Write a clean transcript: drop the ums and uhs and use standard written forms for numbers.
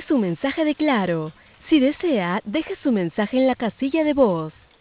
su mensaje de Claro. Si desea, deje su mensaje en la casilla de voz.